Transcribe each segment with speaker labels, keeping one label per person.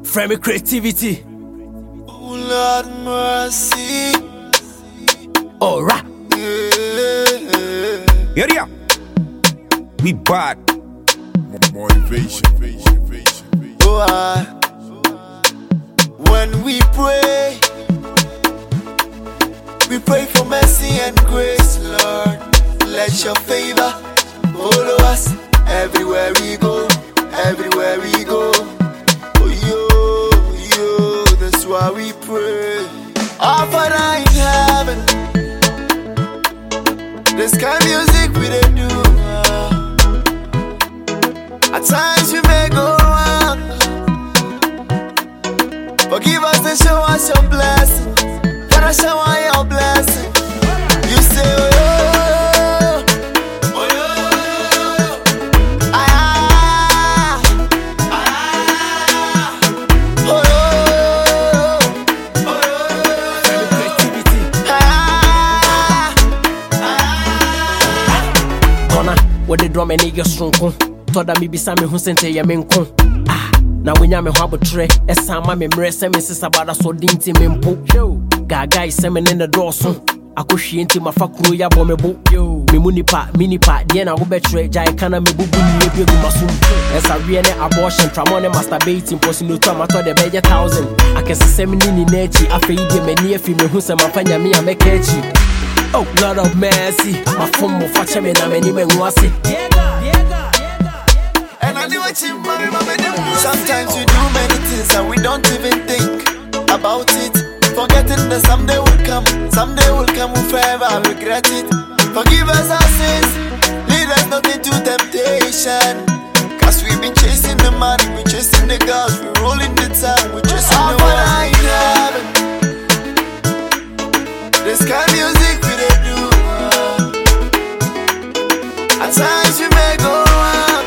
Speaker 1: Frame creativity.
Speaker 2: Oh Lord mercy.
Speaker 1: Alright.
Speaker 3: Yeah. We bad.
Speaker 4: Motivation.
Speaker 2: Oh, when we pray for mercy and grace, Lord. Let your favor follow us everywhere we go, everywhere we go. Oh, yo, that's why we pray. Our Father in heaven, this kind of music we dey do. At times we may go wrong. Forgive us and show us your blessing. Gotta shower your blessing. You say, oh,
Speaker 1: What the drum and nigga strong. Told me be Sammy who sent a Yamenko. Now when I'm a harbor tray, a Sama memre, Sammy says about a so dinty mempo. Gaga is semen in the door soon. I could she into my fakru ya bomebo. Mimunipa, minipa, Diana will betray, Jaikana me bubu, maybe masum. As I really abortion, Tramone masturbating, posting to amateur the better 1,000. I can see semen in nature, I feel them near female who's a mapanya me, I make catchy. Oh, Lord of mercy, my phone will fetch me, and I'm any man was it.
Speaker 2: And I do what you sometimes we do many things and we don't even think about it. Forgetting that someday will come, we'll forever regret it. Forgive us our sins, lead us not into temptation. Cause we've been chasing the money, we're chasing the girls, we're rolling the town, we're chasing the world. This kind of music we dey do. At times we may go wrong.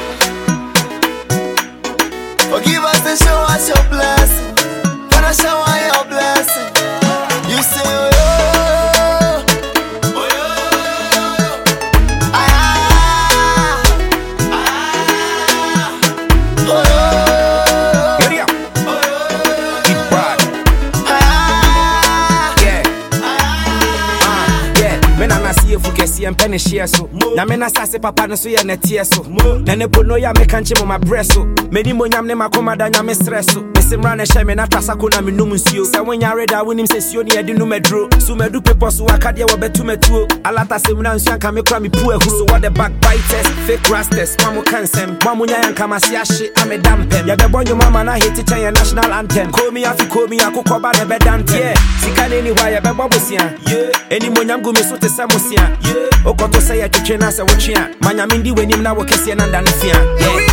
Speaker 2: Forgive us and show us your blessing. Gotta shower your blessing. You say, oh,
Speaker 3: and penny share so. Namena sase papa no so ye netie so. Na ne pono ya meka nche mo ma breso. Meni mo nyam ne makoma da nyame stress so. Mesimra ne hye me na trasa ko na me num nsuo. Se wonya reda wonim se suo ne ye de no medro. So medu paper so akade wo betu metuo. Alata se muna nsu anka me kra me pu ehuru. So what the backbiters, fake rasters, mamo kansem. Mamo nya yanka mase ahye amedampem. Ya bebo nyo mama na hate chen ya national anthem. Call me akokoba ne bedante. Yeah, sika ne ni wa ya bebo bosia. Yeah, eni mo nyam go me so te samosia. Yeah. Okoto say ya twetwe na se wotwea manya mendi wanim na wokese na nda ne fia
Speaker 2: we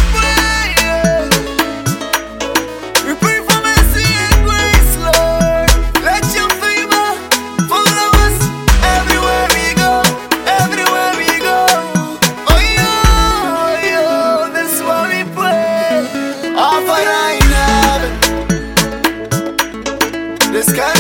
Speaker 2: pray for mercy and grace, Lord. Let your favor follow us everywhere we go, everywhere we go. Oh yo, that's why we pray. Our Father in heaven, the sky